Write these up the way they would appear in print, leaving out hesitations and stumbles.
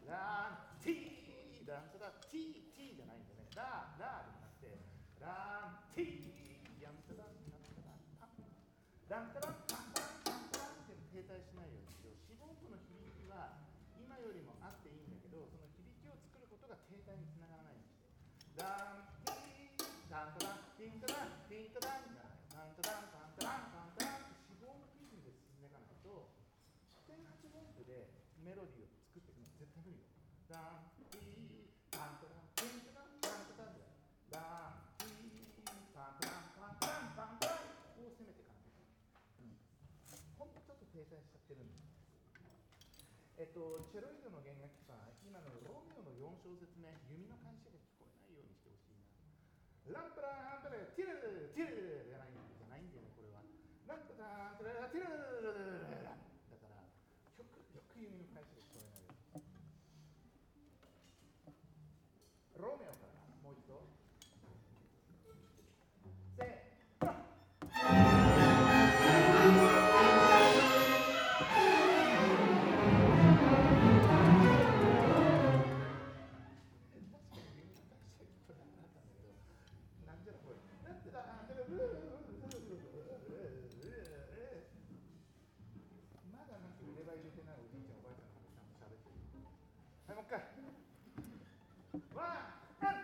ランティーランタラティーティーじゃないんだね。ラーでもなくてランティーヤンタランタラパンランタランパンパンパンパンって停滞しないようにしよう。四分音の響きは今よりもあっていいんだけど、その響きを作ることが停滞につながらないようにしてランティータンタランティンタランティンタランじゃないタンタランタンタランタンタランって四分音のリズムで進んでいかないと1.8分音でメロディーを作っていくのは絶対無理よ。ランティータンタランティンタランタンタランでランティータンタランタンタランタンタランこう攻めていかないと、ほんとちょっと停滞しちゃってるんです。チェロイドの弦楽器さん、今のロミオの4小節目、弓の会社が聞こえないようにしてほしいな。ランプラーンプレティレレティレレじゃないんだよね、これは。ランプラーンプレティレレだからよく弓の会社が聞こえないように。ロメオからもう一度。せーの。まだなんか腕輪入れてないおじいちゃんおばあちゃんの話ちゃんと喋ってる。はい、もう一回。ワン、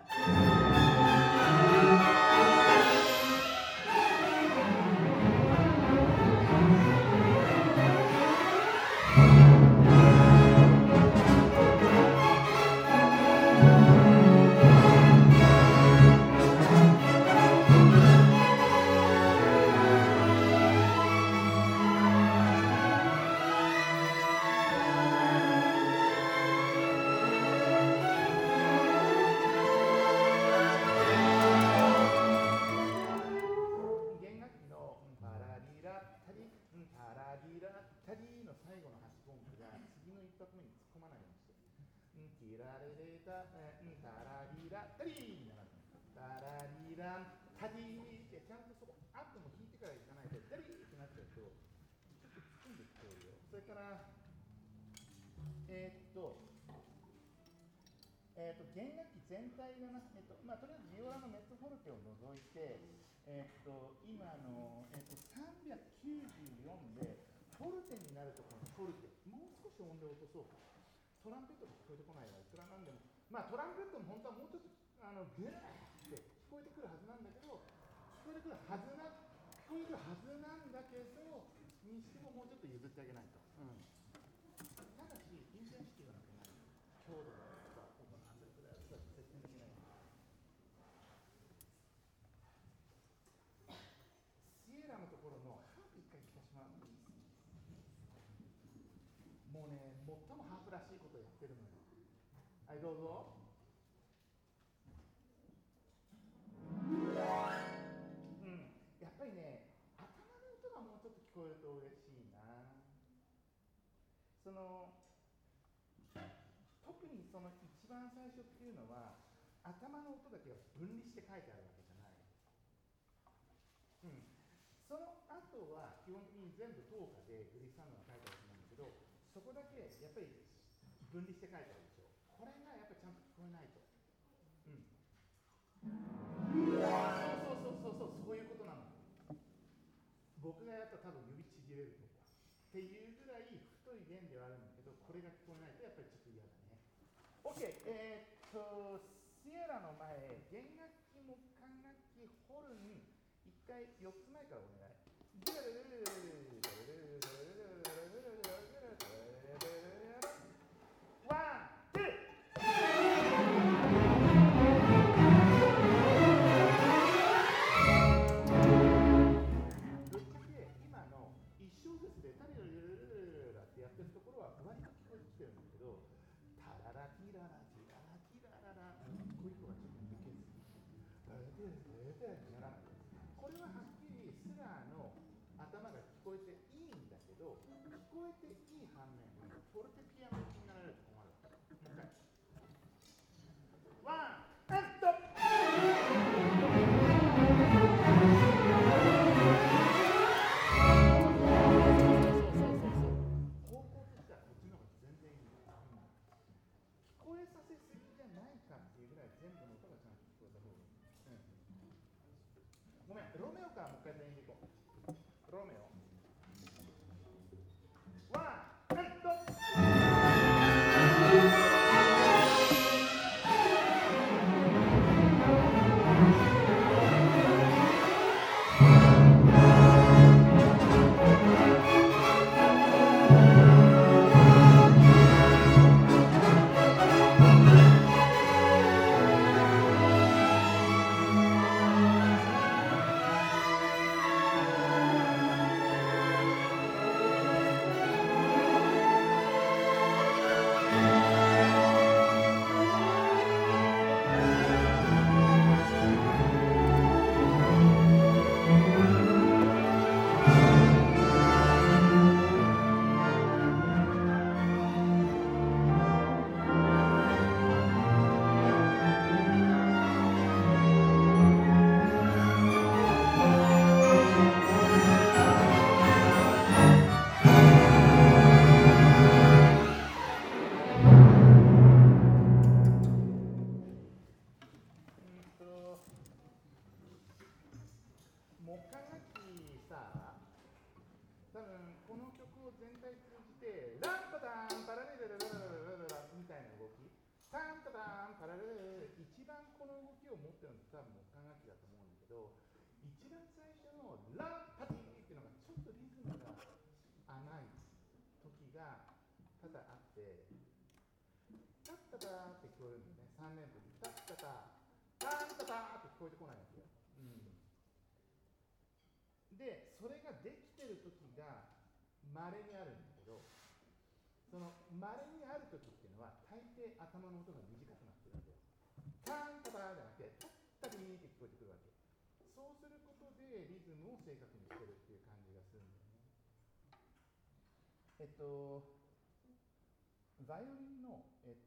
弦楽器全体がな、とりあえずビオラのメッツフォルテを除いて、今の、394でフォルテになるところのフォルテ、もう少し音量を落とそうか。トランペットが聞こえてこないからいくらなんでも、トランペットも本当はもうちょっとグーって聞こえてくるはずなんだけど、聞こえてくるはずなんだけどにしてももうちょっと譲ってあげないと。ただしインテンシティはなくなる。強度がシエラのところのハーフ一回聞かせてもらっていいですか。もうね、最もハーフらしいことをやってるのよ。はい、どうぞ。やっぱりね、頭の音がもうちょっと聞こえると嬉しいな。特にその一番最初っていうのは頭の音だけが分離して書いてあるわけじゃない。その後は基本的に全部等価でグリッサンドが書いてあるんだけど、そこだけやっぱり分離して書いてあるでしょ。これがやっぱりちゃんと聞こえないと。そういうことなの。僕がやったら多分指ちぎれるとかっていうぐらい太い弦ではあるんだけど、これが聞こえないとやっぱりちょっと嫌だね。OK、シエラの前、弦楽器、木管楽器、ホルン、一回4つ前からお願い。ワン、ツー。やってるところは割と聞こえてきてるんだけど、タララティララティララティラララ、こういうのがちょっと抜けずにこれははっきりスラーの頭が聞こえていいんだけど、聞こえていい反面フォルテピアノになられると困る。もう一回。ワン、ストップ。方向としてはこっちの方が全然いいんだ。 けど、一番最初のランパティっていうのがちょっとリズムが甘い時が多々あって、タッタターって聞こえるんだよね。3連符にタッタタタンタターって聞こえてこないわけよ。で、それができてる時が稀にあるんだけど、その稀にある時っていうのは大抵頭の音が短くなってるわけよ。タンタターじゃなくてタッタリーって聞こえてくるわけ。そうすることでリズムを正確にしてるっていう感じがするんだよね。バイオリンの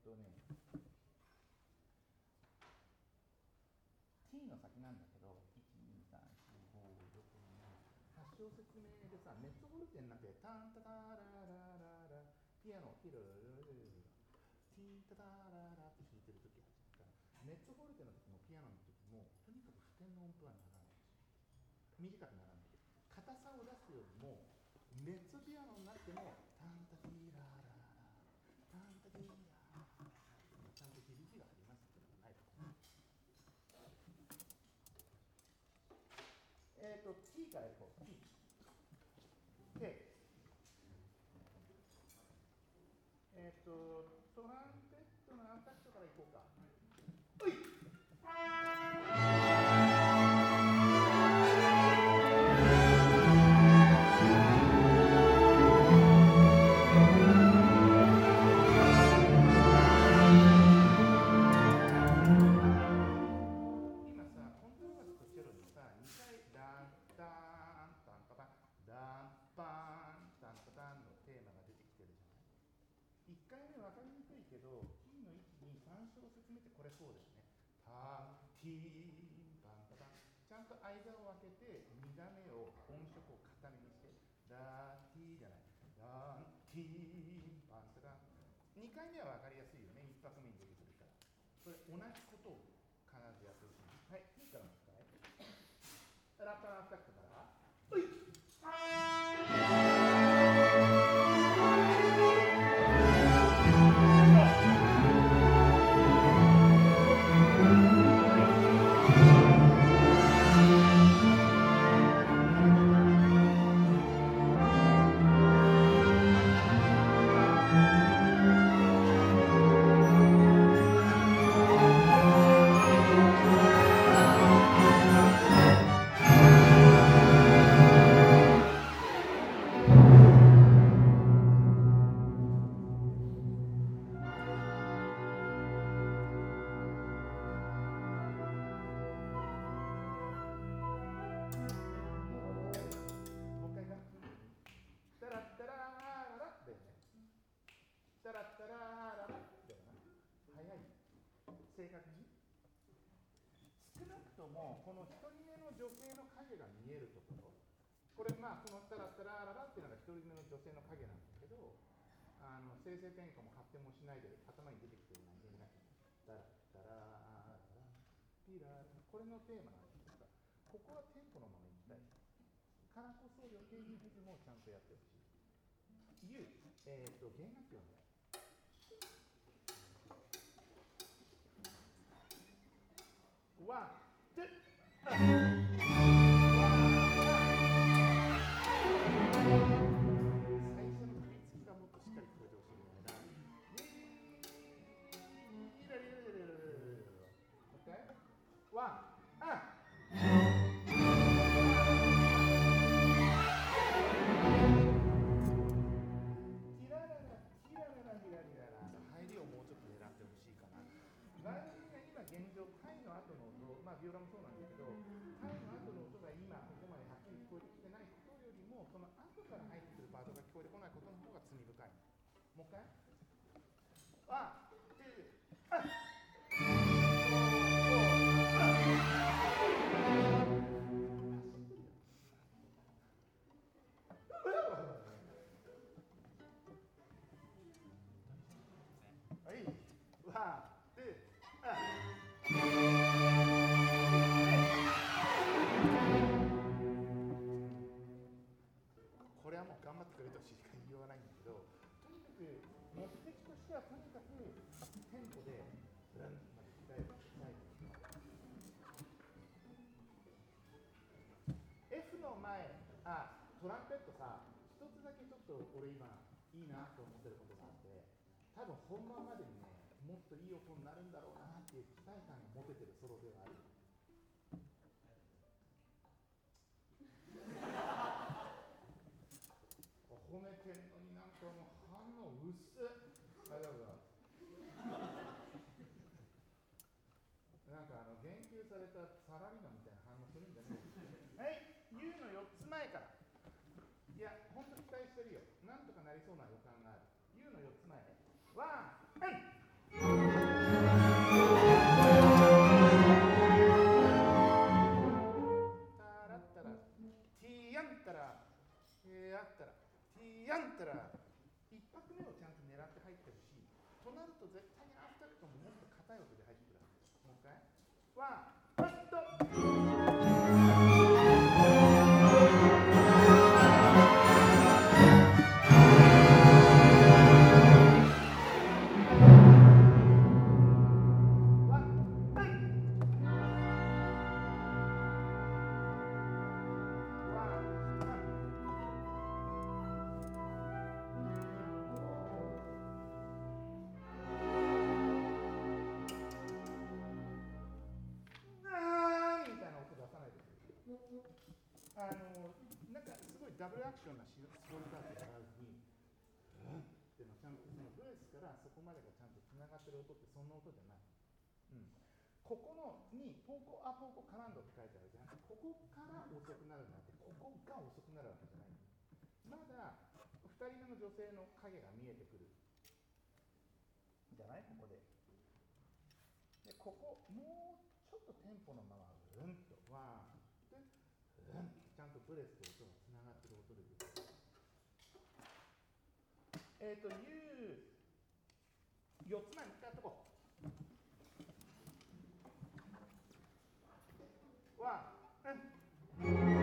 T の先なんだけど、1、2、3、4、5、6、7、8小節目でさ、メッツォボルテになってタンタタララララ、ピアノをティルルルルルティンタタララって弾いてるときあるじゃんか。メッツォボルテの時もピアノの時もとにかく普天の音符はならないし、短くならない。硬さを出すよりもメッツォピアノになってもタンタティラララタンタティララちゃんと響きがありますっていうのがないと思う。T からいこう。T。で、トランペットのアタックからいこうか。うい今さ、コントラバスとチェロにさ、2回ダンダーンタンパタンダンパーンタンパタンのテーマが出てきてるじゃない。1回目分かりにくいけど、T の1、2、3小節目ってこれそうだよね。タン、ティーン、パンパタン。ちゃんと間を空けて、2打目を音色を固めにして、ダー、ティーじゃない。ダン、ティーン、パンパタン。2回目は分かりやすいよね。1拍目に出てくるから。それ同じことを必ずやってほしい。はい、T からの使い。ラッパーアタックから。うい正確に少なくともこの1人目の女性の影が見えるところ、これまあこのタラッタラーララっていうのが1人目の女性の影なんだけど、生成転換も発展もしないで頭に出てきてるのは言えない。タラッタラーララピラー、これのテーマなんですが、ここはテンポのままいきたいからこそ余計にリズムをちゃんとやってほしい。弦楽器をね、ワン、ツー、最初の振り付きがもっとしっかり聞こえてほしいんだよな。ワン、キラララ、キラララ、キラリララ、入りをもうちょっと狙ってほしいかな。バイオリンが今現状、タイの後の音、まあビオラもそうなんだけど、タイの後の音が今ここまではっきり聞こえてきてないことよりも、その後から入ってくるパートが聞こえてこないことの方が罪深い。もう一回。ワン、ツー、はい、ワン、ツー、これはもう頑張ってくれとしか言いようがないんだけど、とにかく目的としてはとにかくテンポでブランまで鍛える。 トランペットさ、一つだけちょっと俺今いいなと思ってることがあって、多分本番までにね、もっといい音になるんだろうなっていう期待感が持ててるソロではある。褒めてんのになんかもう反応薄っ。大丈夫だ。なんか言及されたサラリーマンみたいな反応するんじゃねえ。はい、U の4つ前から。いや、ほんと期待してるよ。なんとかなりそうな予感がある。U の4つ前。ワン、はい。タラッタラ、ティーヤンタラ、やったら、ティーヤンタラ。一拍目をちゃんと狙って入ってるし、となると絶対にアフターとももっと硬い音で入ってくるはず。もう一回。ワン、ファット。なんかすごいダブルアクションなスローギターってやらずに、っていうのちゃんとそのブレスからそこまでがちゃんとつながってる音ってそんな音じゃない。ここのにポーコアポーコカランドって書いてあるじゃん。ここから遅くなるんだって、ここが遅くなるわけじゃない。まだ2人目の女性の影が見えてくるじゃない、ここで。で、ここもうちょっとテンポのままうんとワンでちゃんとブレスと音がつながってる音で出てる。4つ前にやっとこう。ワン、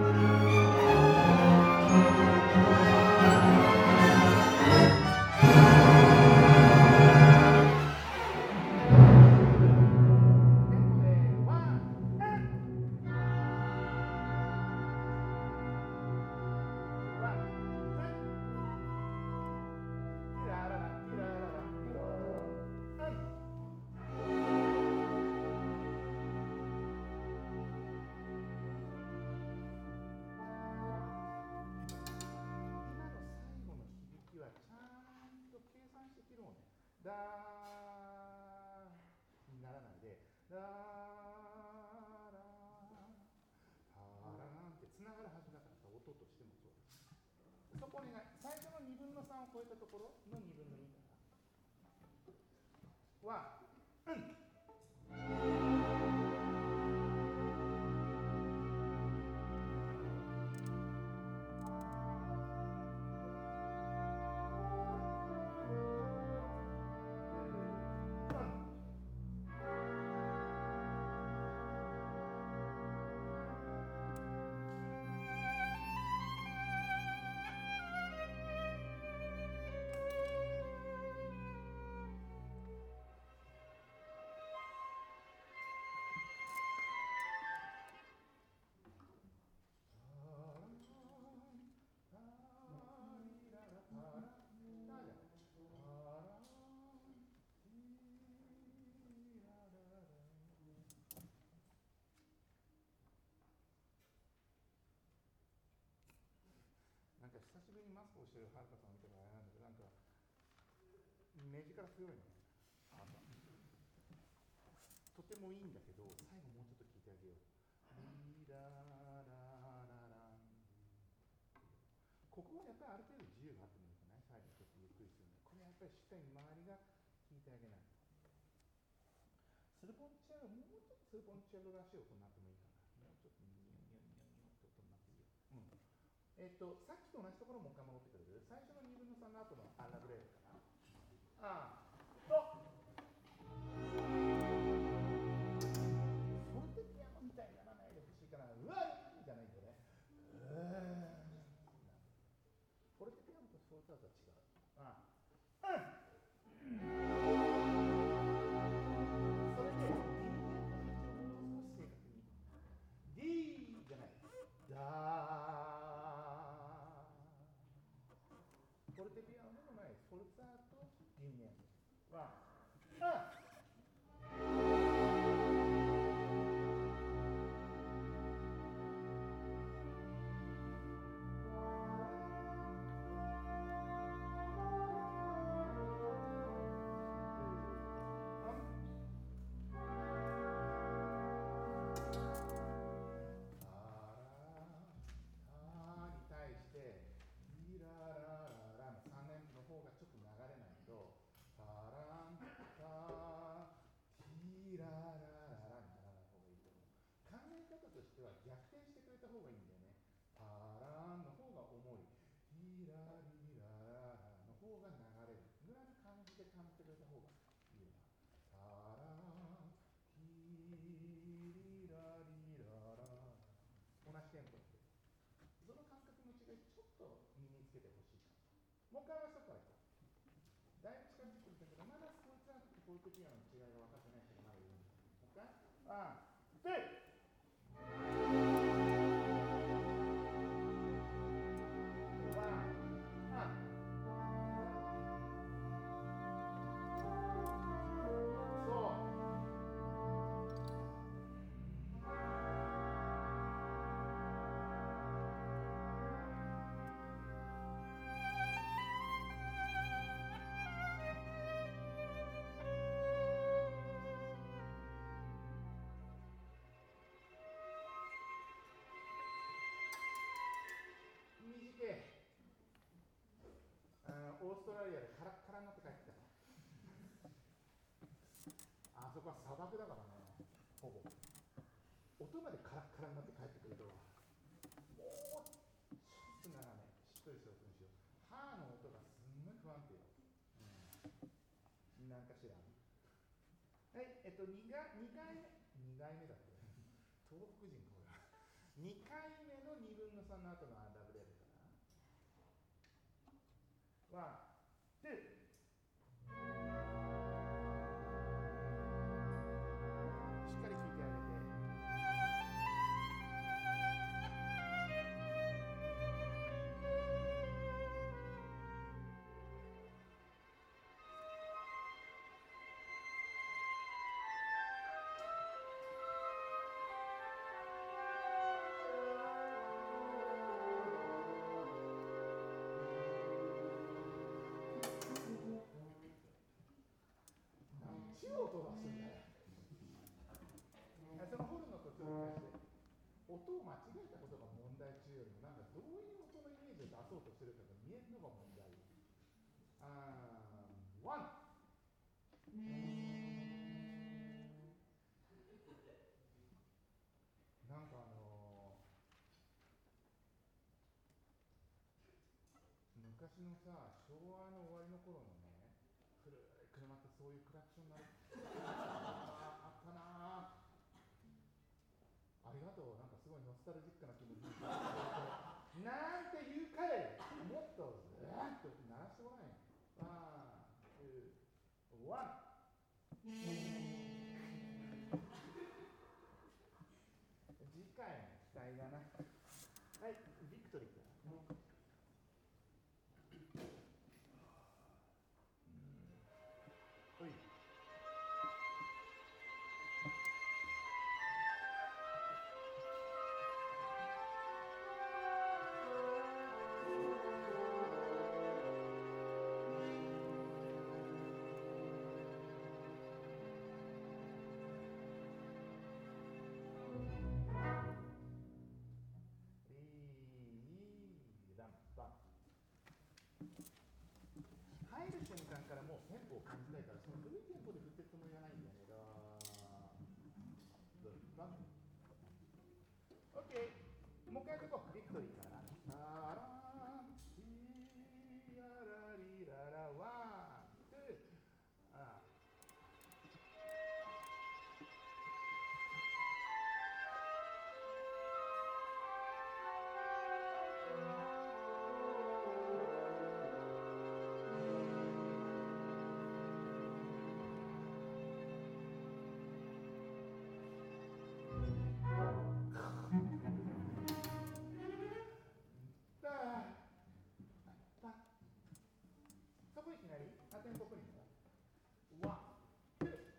ダーにならないで、ダーラータラーンってつながるはずだからさ、音としてもそうです。そこに最初の2分の3を超えたところの2分の2は、なんか久しぶりにマスクをしてるはるかさんみたいなあれなんだけど、なんか目力強いね。とてもいいんだけど、最後もうちょっと聞いてあげよう。リララララン。ここはやっぱりある程度自由があってもいいかな。最後ちょっとゆっくりするの。これやっぱりしっかり周りが聞いてあげない。スルポンチェロ、もうちょっとスルポンチェロらしい音になってもいいかな。もうちょっとニョニョニョニョって音になっていいよ。さっきと同じところもう一回戻ってくれる？最初の2分の3の後のアラブレールかな。フォルテピアノみたいにならないでほしいかな。うわーじゃないんだよね。フォルテピアノとフォルテアノとは違う。それで D の位置をもう少し正確に D じゃない、ダーフォルテピアノの前、フォルツァート、ディミエン。もう一回はそこからいこう。だいぶ近づいてきたけど、まだスポーツアートとフォルテピアノの違いが分かってない人がまだいるんです。もう一回。オーストラリアでカラッカラになって帰ってきた。あそこは砂漠だからね、ほぼ。音までカラッカラになって帰ってくると、もうちょっと長め、しっとりした音にしよう。歯の音がすんごい不安定よ。なんかしら。はい、2回目だって。東北人これ。2回目の2分の3の後のダブル F かな。ワン、ツー。しっかり聞いてあげて。音を出すんだよ。そのホルンのコツを生かして、音を間違えたことが問題中よりも、なんかどういう音のイメージを出そうとしてるかが見えるのが問題。ワン。なんか昔のさ、昭和の終わりの頃のね、古い車ってそういうクラクションになる。あったなぁ。ありがとう、なんかすごいノスタルジックな気持ちになってなんて言うかい、もっとずーっと鳴らしてこない。ワン、ツー、ワン。次回の期待だな。はい、ビクトリー君。おい。入る瞬間からもうテンポを感じたいから、その古いテンポで振っていくつもりはないんだけど、OK、もう一回やっていこう、ビクトリーから。サランティヤラリララワン、ツー。 きなりテンポプリンだ。ワン、ツー。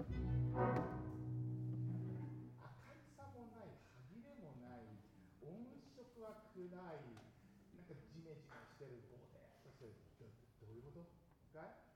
明るさもない、歯切れもない、音色は暗い、なんかジメジメしてる、ボテーっとしてる。どういうことかい？